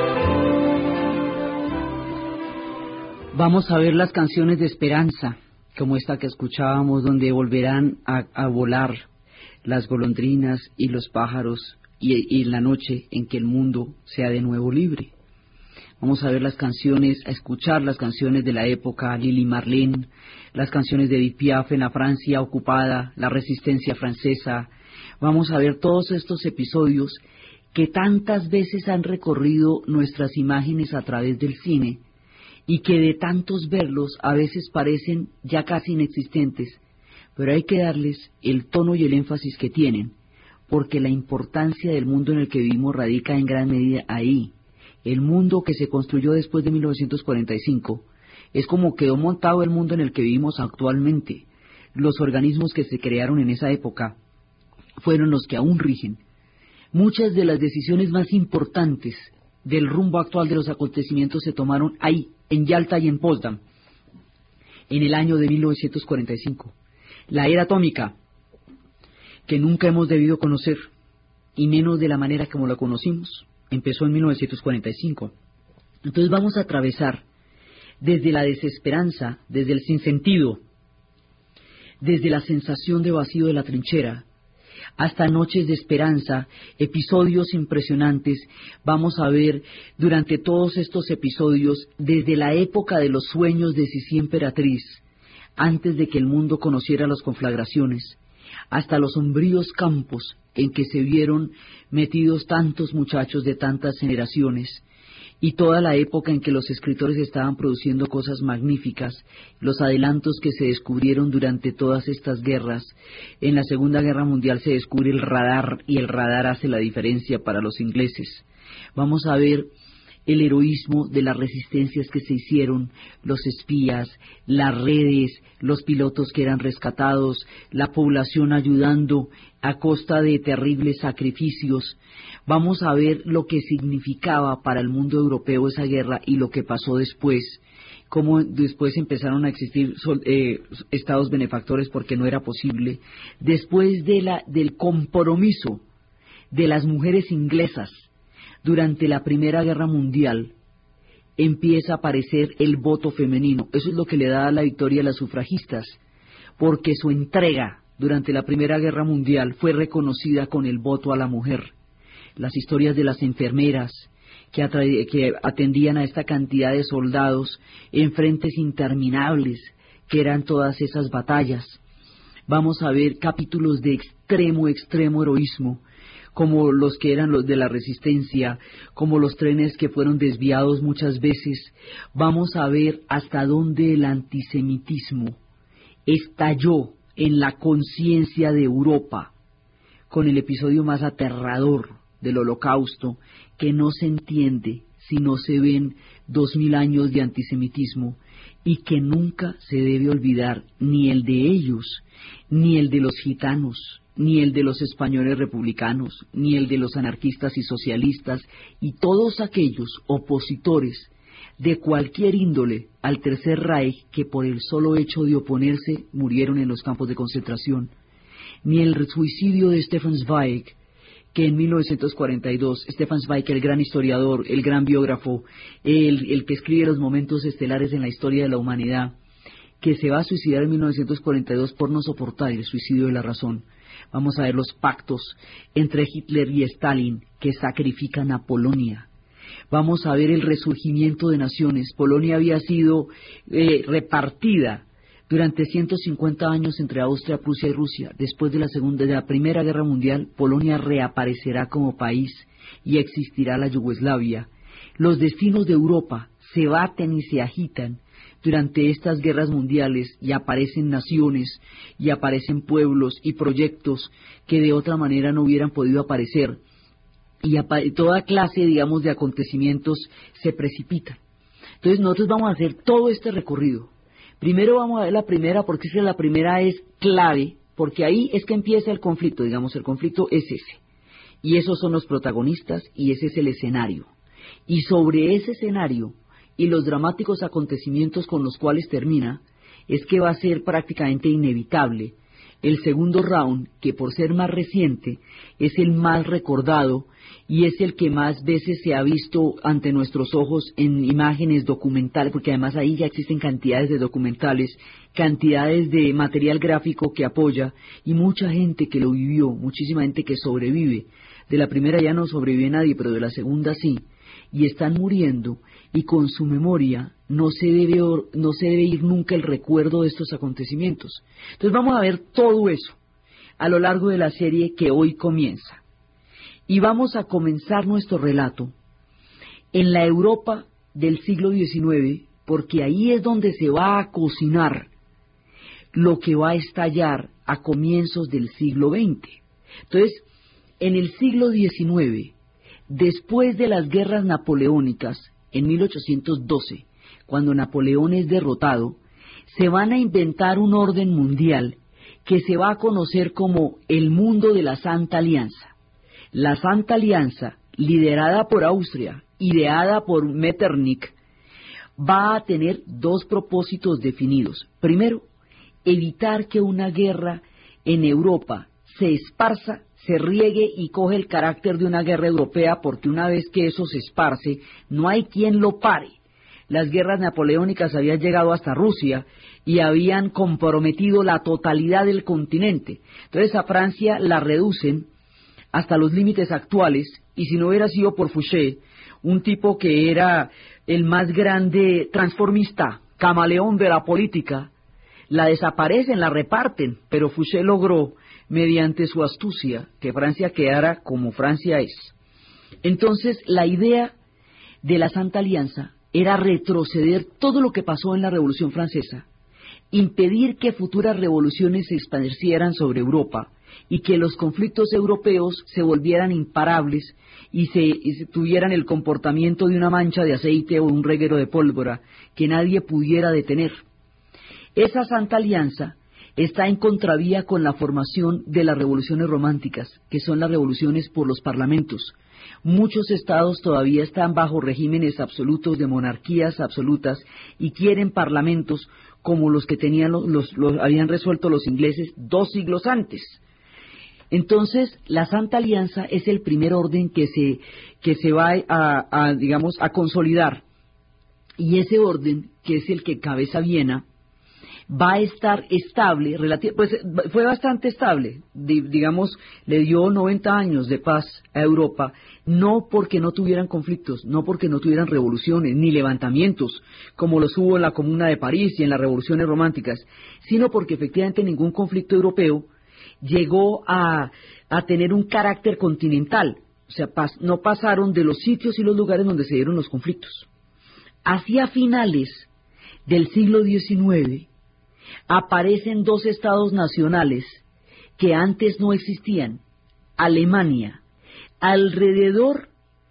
Vamos a ver las canciones de esperanza, como esta que escuchábamos, donde volverán a, a volar las golondrinas y los pájaros, y, y en la noche en que el mundo sea de nuevo libre. Vamos a ver las canciones, a escuchar las canciones de la época, Lili Marlene, las canciones de Edith Piaf en la Francia ocupada, la resistencia francesa. Vamos a ver todos estos episodios que tantas veces han recorrido nuestras imágenes a través del cine, y que de tantos verlos a veces parecen ya casi inexistentes, pero hay que darles el tono y el énfasis que tienen, porque la importancia del mundo en el que vivimos radica en gran medida ahí. El mundo que se construyó después de mil novecientos cuarenta y cinco es como quedó montado el mundo en el que vivimos actualmente. Los organismos que se crearon en esa época fueron los que aún rigen. Muchas de las decisiones más importantes del rumbo actual de los acontecimientos se tomaron ahí, en Yalta y en Potsdam, en el año de mil novecientos cuarenta y cinco. La era atómica, que nunca hemos debido conocer, y menos de la manera como la conocimos, empezó en mil novecientos cuarenta y cinco. Entonces vamos a atravesar desde la desesperanza, desde el sinsentido, desde la sensación de vacío de la trinchera, hasta Noches de Esperanza, episodios impresionantes. Vamos a ver durante todos estos episodios, desde la época de los sueños de Sisi Emperatriz, antes de que el mundo conociera las conflagraciones, hasta los sombríos campos en que se vieron metidos tantos muchachos de tantas generaciones, y toda la época en que los escritores estaban produciendo cosas magníficas, los adelantos que se descubrieron durante todas estas guerras. En la Segunda Guerra Mundial se descubre el radar, y el radar hace la diferencia para los ingleses. Vamos a ver el heroísmo de las resistencias que se hicieron, los espías, las redes, los pilotos que eran rescatados, la población ayudando a costa de terribles sacrificios. Vamos a ver lo que significaba para el mundo europeo esa guerra y lo que pasó después, cómo después empezaron a existir eh, estados benefactores porque no era posible, después de la, del compromiso de las mujeres inglesas. Durante la Primera Guerra Mundial empieza a aparecer el voto femenino. Eso es lo que le da la victoria a las sufragistas, porque su entrega durante la Primera Guerra Mundial fue reconocida con el voto a la mujer. Las historias de las enfermeras que, atra- que atendían a esta cantidad de soldados en frentes interminables, que eran todas esas batallas. Vamos a ver capítulos de extremo, extremo heroísmo, como los que eran los de la resistencia, como los trenes que fueron desviados muchas veces. Vamos a ver hasta dónde el antisemitismo estalló en la conciencia de Europa, con el episodio más aterrador del Holocausto, que no se entiende si no se ven dos mil años de antisemitismo, y que nunca se debe olvidar ni el de ellos, ni el de los gitanos, ni el de los españoles republicanos, ni el de los anarquistas y socialistas, y todos aquellos opositores de cualquier índole al Tercer Reich que por el solo hecho de oponerse murieron en los campos de concentración, ni el suicidio de Stefan Zweig, que en mil novecientos cuarenta y dos, Stefan Zweig, el gran historiador, el gran biógrafo, el, el que escribe los momentos estelares en la historia de la humanidad, que se va a suicidar en mil novecientos cuarenta y dos por no soportar el suicidio de la razón. Vamos a ver los pactos entre Hitler y Stalin que sacrifican a Polonia. Vamos a ver el resurgimiento de naciones. Polonia había sido eh, repartida durante ciento cincuenta años entre Austria, Prusia y Rusia. Después de la segunda, de la Primera Guerra Mundial, Polonia reaparecerá como país y existirá la Yugoslavia. Los destinos de Europa se baten y se agitan durante estas guerras mundiales, y aparecen naciones, y aparecen pueblos y proyectos que de otra manera no hubieran podido aparecer, y toda clase, digamos, de acontecimientos se precipitan. Entonces nosotros vamos a hacer todo este recorrido. Primero vamos a ver la primera, porque es que la primera es clave, porque ahí es que empieza el conflicto, digamos, el conflicto es ese, y esos son los protagonistas, y ese es el escenario, y sobre ese escenario y los dramáticos acontecimientos con los cuales termina, es que va a ser prácticamente inevitable el segundo round, que por ser más reciente es el más recordado y es el que más veces se ha visto ante nuestros ojos en imágenes documentales, porque además ahí ya existen cantidades de documentales, cantidades de material gráfico que apoya, y mucha gente que lo vivió, muchísima gente que sobrevive. De la primera ya no sobrevive nadie, pero de la segunda sí, y están muriendo, y con su memoria no se debe, no se debe ir nunca el recuerdo de estos acontecimientos. Entonces vamos a ver todo eso a lo largo de la serie que hoy comienza. Y vamos a comenzar nuestro relato en la Europa del siglo diecinueve, porque ahí es donde se va a cocinar lo que va a estallar a comienzos del siglo veinte. Entonces, en el siglo diecinueve, después de las guerras napoleónicas, en mil ochocientos doce, cuando Napoleón es derrotado, se van a inventar un orden mundial que se va a conocer como el mundo de la Santa Alianza. La Santa Alianza, liderada por Austria, ideada por Metternich, va a tener dos propósitos definidos. Primero, evitar que una guerra en Europa se esparza, se riegue y coge el carácter de una guerra europea, porque una vez que eso se esparce, no hay quien lo pare. Las guerras napoleónicas habían llegado hasta Rusia, y habían comprometido la totalidad del continente. Entonces a Francia la reducen hasta los límites actuales, y si no hubiera sido por Fouché, un tipo que era el más grande transformista, camaleón de la política, la desaparecen, la reparten, pero Fouché logró, mediante su astucia, que Francia quedara como Francia es. Entonces, la idea de la Santa Alianza era retroceder todo lo que pasó en la Revolución Francesa, impedir que futuras revoluciones se esparcieran sobre Europa y que los conflictos europeos se volvieran imparables y se, y se tuvieran el comportamiento de una mancha de aceite o un reguero de pólvora que nadie pudiera detener. Esa Santa Alianza está en contravía con la formación de las revoluciones románticas, que son las revoluciones por los parlamentos. Muchos estados todavía están bajo regímenes absolutos de monarquías absolutas y quieren parlamentos como los que tenían los, los, los habían resuelto los ingleses dos siglos antes. Entonces, la Santa Alianza es el primer orden que se que se va a, a digamos a consolidar, y ese orden, que es el que cabeza Viena, va a estar estable, pues fue bastante estable, digamos, le dio noventa años de paz a Europa, no porque no tuvieran conflictos, no porque no tuvieran revoluciones, ni levantamientos, como los hubo en la Comuna de París y en las revoluciones románticas, sino porque efectivamente ningún conflicto europeo llegó a, a tener un carácter continental, o sea, pas, no pasaron de los sitios y los lugares donde se dieron los conflictos. Hacia finales del siglo diecinueve, aparecen dos estados nacionales que antes no existían. Alemania, alrededor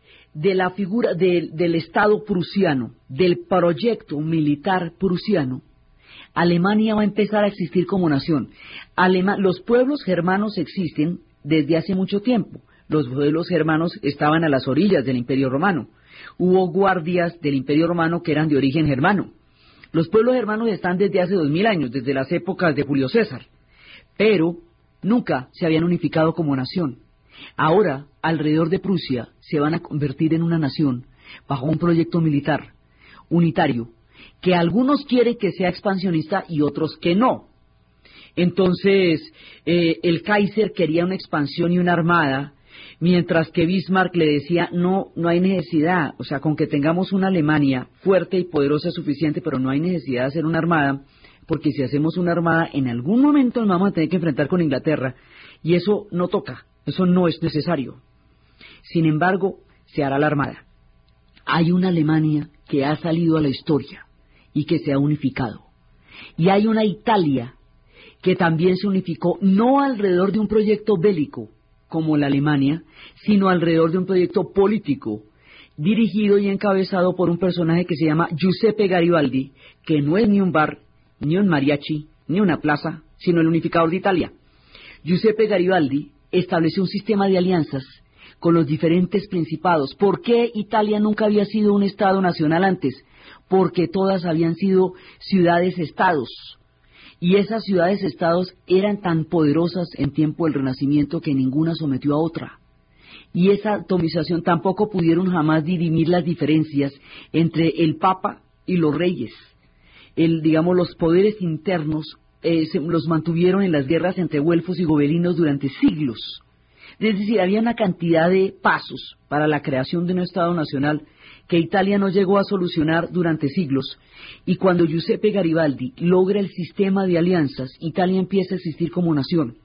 de la figura de, del Estado prusiano, del proyecto militar prusiano, Alemania va a empezar a existir como nación. Alema, los pueblos germanos existen desde hace mucho tiempo. Los pueblos germanos estaban a las orillas del Imperio Romano. Hubo guardias del Imperio Romano que eran de origen germano. Los pueblos germanos están desde hace dos mil años, desde las épocas de Julio César, pero nunca se habían unificado como nación. Ahora, alrededor de Prusia, se van a convertir en una nación bajo un proyecto militar unitario, que algunos quieren que sea expansionista y otros que no. Entonces, eh, el Kaiser quería una expansión y una armada, mientras que Bismarck le decía, no, no hay necesidad, o sea, con que tengamos una Alemania fuerte y poderosa es suficiente, pero no hay necesidad de hacer una armada, porque si hacemos una armada, en algún momento nos vamos a tener que enfrentar con Inglaterra, y eso no toca, eso no es necesario. Sin embargo, se hará la armada. Hay una Alemania que ha salido a la historia y que se ha unificado, y hay una Italia que también se unificó, no alrededor de un proyecto bélico, como la Alemania, sino alrededor de un proyecto político, dirigido y encabezado por un personaje que se llama Giuseppe Garibaldi, que no es ni un bar, ni un mariachi, ni una plaza, sino el unificador de Italia. Giuseppe Garibaldi estableció un sistema de alianzas con los diferentes principados. ¿Por qué Italia nunca había sido un estado nacional antes? Porque todas habían sido ciudades-estados. Y esas ciudades-estados eran tan poderosas en tiempo del Renacimiento que ninguna sometió a otra. Y esa atomización tampoco pudieron jamás dirimir las diferencias entre el Papa y los reyes. El, digamos, los poderes internos eh, se, los mantuvieron en las guerras entre güelfos y gobelinos durante siglos. Es decir, había una cantidad de pasos para la creación de un Estado nacional que Italia no llegó a solucionar durante siglos, y cuando Giuseppe Garibaldi logra el sistema de alianzas, Italia empieza a existir como nación.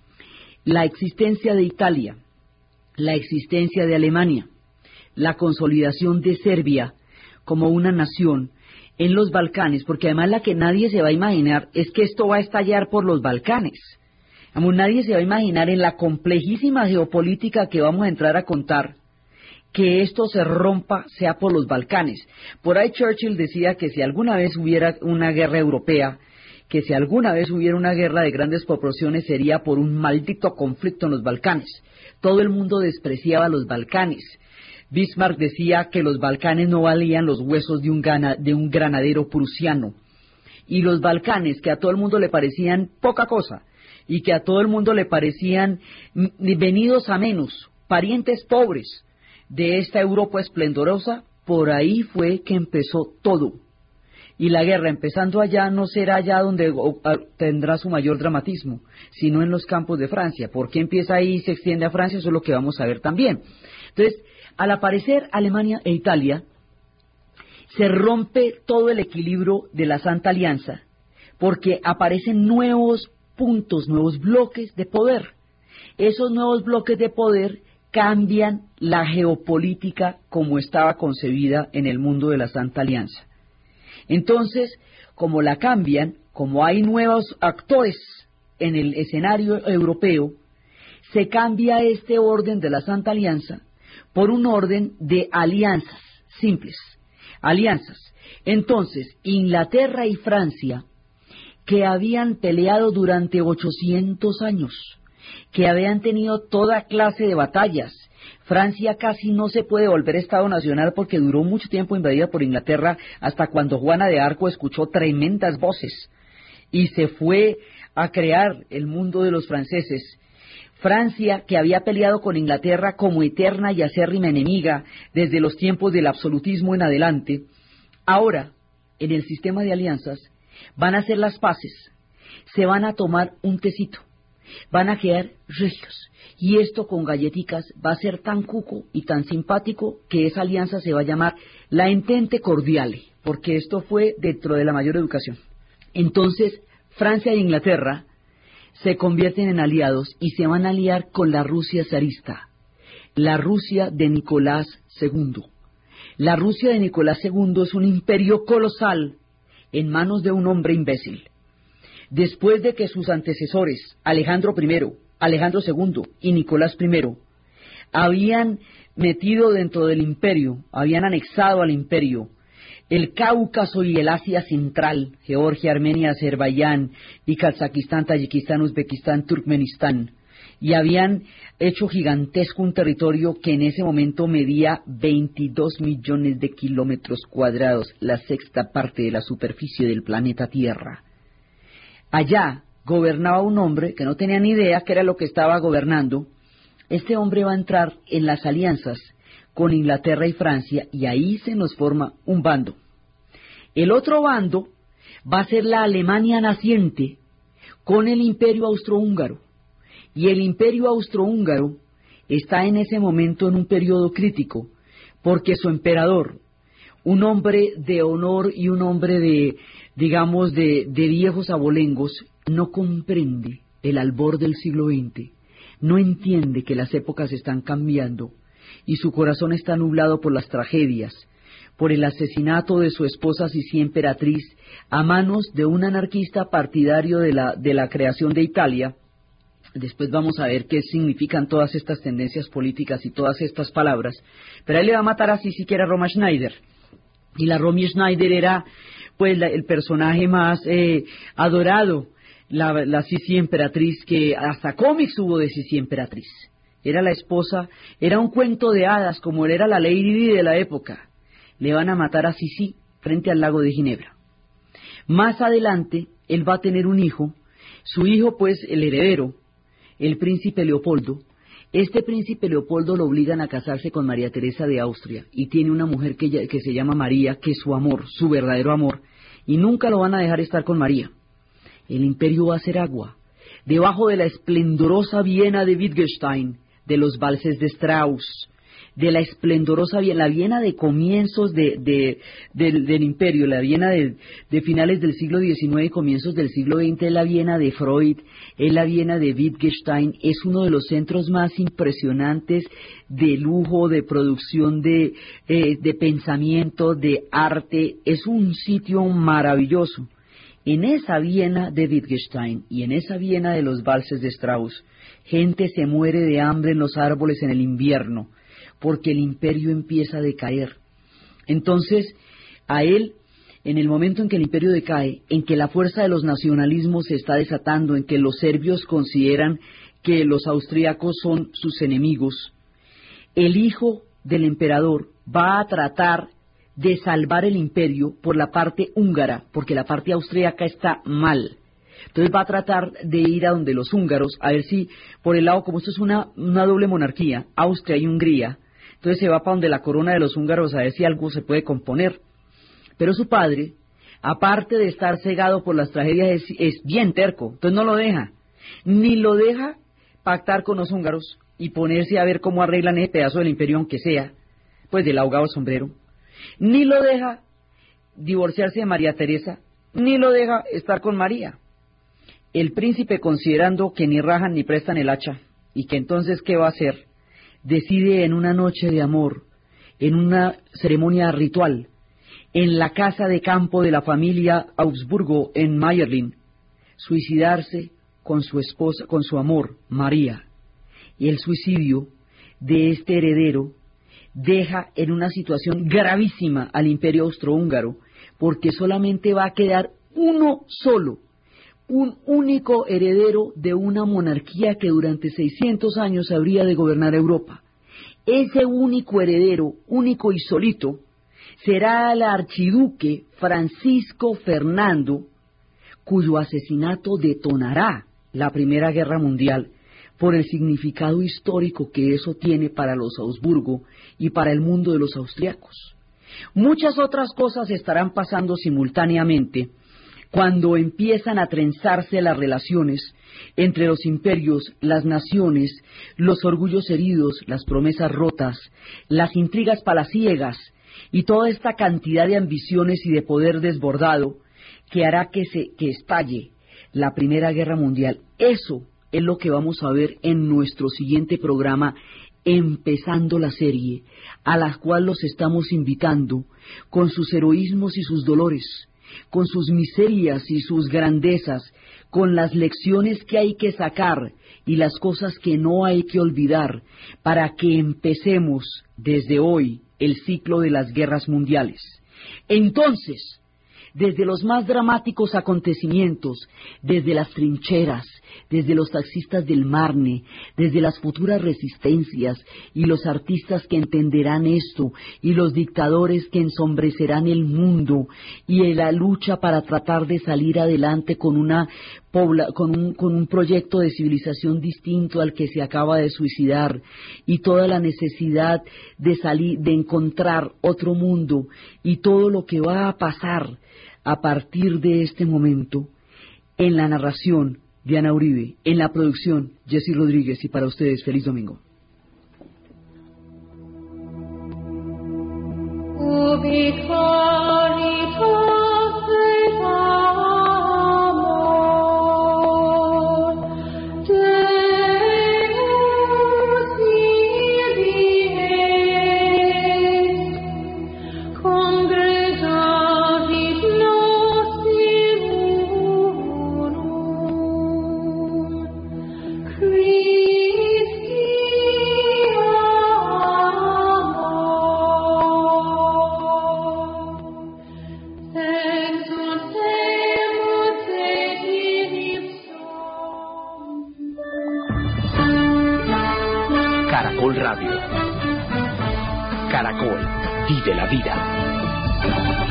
La existencia de Italia, la existencia de Alemania, la consolidación de Serbia como una nación en los Balcanes, porque además la que nadie se va a imaginar es que esto va a estallar por los Balcanes. Vamos, nadie se va a imaginar en la complejísima geopolítica que vamos a entrar a contar que esto se rompa sea por los Balcanes. Por ahí Churchill decía que si alguna vez hubiera una guerra europea, que si alguna vez hubiera una guerra de grandes proporciones sería por un maldito conflicto en los Balcanes. Todo el mundo despreciaba los Balcanes. Bismarck decía que los Balcanes no valían los huesos de un, gana, de un granadero prusiano. Y los Balcanes, que a todo el mundo le parecían poca cosa, y que a todo el mundo le parecían venidos a menos, parientes pobres de esta Europa esplendorosa, por ahí fue que empezó todo. y la guerra empezando allá no será allá donde tendrá su mayor dramatismo, sino en los campos de Francia. ¿Por qué empieza ahí y se extiende a Francia? Eso es lo que vamos a ver también. Entonces, al aparecer Alemania e Italia, se rompe todo el equilibrio de la Santa Alianza, porque aparecen nuevos puntos, nuevos bloques de poder. Esos nuevos bloques de poder cambian la geopolítica como estaba concebida en el mundo de la Santa Alianza. Entonces, como la cambian, como hay nuevos actores en el escenario europeo, se cambia este orden de la Santa Alianza por un orden de alianzas simples, alianzas. Entonces, Inglaterra y Francia, que habían peleado durante ochocientos años, que habían tenido toda clase de batallas. Francia casi no se puede volver Estado nacional porque duró mucho tiempo invadida por Inglaterra, hasta cuando Juana de Arco escuchó tremendas voces y se fue a crear el mundo de los franceses. Francia, que había peleado con Inglaterra como eterna y acérrima enemiga desde los tiempos del absolutismo en adelante, ahora, en el sistema de alianzas, van a hacer las paces, se van a tomar un tecito, van a quedar regios, y esto con galleticas va a ser tan cuco y tan simpático que esa alianza se va a llamar la Entente Cordiale, porque esto fue dentro de la mayor educación. Entonces, Francia e Inglaterra se convierten en aliados y se van a aliar con la Rusia zarista, la Rusia de Nicolás segundo. La Rusia de Nicolás segundo es un imperio colosal en manos de un hombre imbécil. Después de que sus antecesores, Alejandro primero, Alejandro segundo y Nicolás primero, habían metido dentro del imperio, habían anexado al imperio el Cáucaso y el Asia Central, Georgia, Armenia, Azerbaiyán y Kazajistán, Tayikistán, Uzbekistán, Turkmenistán, y habían hecho gigantesco un territorio que en ese momento medía veintidós millones de kilómetros cuadrados, la sexta parte de la superficie del planeta Tierra. Allá gobernaba un hombre que no tenía ni idea qué era lo que estaba gobernando. Este hombre va a entrar en las alianzas con Inglaterra y Francia, y ahí se nos forma un bando. El otro bando va a ser la Alemania naciente con el Imperio Austrohúngaro, y el Imperio Austrohúngaro está en ese momento en un periodo crítico, porque su emperador, un hombre de honor y un hombre de, digamos, de, de viejos abolengos, no comprende el albor del siglo veinte, no entiende que las épocas están cambiando, y su corazón está nublado por las tragedias, por el asesinato de su esposa Sisi emperatriz a manos de un anarquista partidario de la, de la creación de Italia. Después vamos a ver qué significan todas estas tendencias políticas y todas estas palabras, pero él le va a matar a Sisi, que era Roma Schneider, y la Romy Schneider era pues la, el personaje más eh, adorado, la, la Sisi emperatriz, que hasta cómics hubo de Sisi emperatriz. Era la esposa, era un cuento de hadas, como era la Lady Di de la época. Le van a matar a Sisi frente al lago de Ginebra. Más adelante, él va a tener un hijo, su hijo pues el heredero, el príncipe Leopoldo. Este príncipe Leopoldo lo obligan a casarse con María Teresa de Austria, y tiene una mujer que, que se llama María, que es su amor, su verdadero amor, y nunca lo van a dejar estar con María. El imperio va a ser agua, debajo de la esplendorosa Viena de Wittgenstein, de los valses de Strauss, de la esplendorosa Viena, la Viena de comienzos de, de, de, del imperio, la Viena de, de finales del siglo diecinueve y comienzos del siglo veinte, es la Viena de Freud, es la Viena de Wittgenstein, es uno de los centros más impresionantes de lujo, de producción de, eh, de pensamiento, de arte, es un sitio maravilloso. En esa Viena de Wittgenstein y en esa Viena de los valses de Strauss, gente se muere de hambre en los árboles en el invierno, porque el imperio empieza a decaer. Entonces, a él, en el momento en que el imperio decae, en que la fuerza de los nacionalismos se está desatando, en que los serbios consideran que los austríacos son sus enemigos, el hijo del emperador va a tratar de salvar el imperio por la parte húngara, porque la parte austríaca está mal. Entonces va a tratar de ir a donde los húngaros, a ver si por el lado, como esto es una, una doble monarquía, Austria y Hungría, entonces se va para donde la corona de los húngaros a ver si algo se puede componer. Pero su padre, aparte de estar cegado por las tragedias, es, es bien terco, entonces no lo deja, ni lo deja pactar con los húngaros y ponerse a ver cómo arreglan ese pedazo del imperio, aunque sea, pues del ahogado sombrero, ni lo deja divorciarse de María Teresa, ni lo deja estar con María. El príncipe, considerando que ni rajan ni prestan el hacha, y que entonces ¿qué va a hacer?, decide en una noche de amor, en una ceremonia ritual, en la casa de campo de la familia Augsburgo en Mayerling, suicidarse con su esposa, con su amor, María. Y el suicidio de este heredero deja en una situación gravísima al imperio austrohúngaro, porque solamente va a quedar uno solo, un único heredero de una monarquía que durante seiscientos años habría de gobernar Europa. Ese único heredero, único y solito, será el archiduque Francisco Fernando, cuyo asesinato detonará la Primera Guerra Mundial por el significado histórico que eso tiene para los Habsburgo y para el mundo de los austriacos. Muchas otras cosas estarán pasando simultáneamente cuando empiezan a trenzarse las relaciones entre los imperios, las naciones, los orgullos heridos, las promesas rotas, las intrigas palaciegas y toda esta cantidad de ambiciones y de poder desbordado que hará que se que estalle la Primera Guerra Mundial. Eso es lo que vamos a ver en nuestro siguiente programa, empezando la serie, a la cual los estamos invitando con sus heroísmos y sus dolores, con sus miserias y sus grandezas, con las lecciones que hay que sacar y las cosas que no hay que olvidar, para que empecemos desde hoy el ciclo de las guerras mundiales. Entonces, desde los más dramáticos acontecimientos, desde las trincheras, desde los taxistas del Marne, desde las futuras resistencias y los artistas que entenderán esto y los dictadores que ensombrecerán el mundo y en la lucha para tratar de salir adelante con una pobla, con un, con un proyecto de civilización distinto al que se acaba de suicidar, y toda la necesidad de salir, de encontrar otro mundo y todo lo que va a pasar a partir de este momento. En la narración, Diana Uribe; en la producción, Jessy Rodríguez, y para ustedes, feliz domingo. Caracol Radio. Caracol, vive la vida.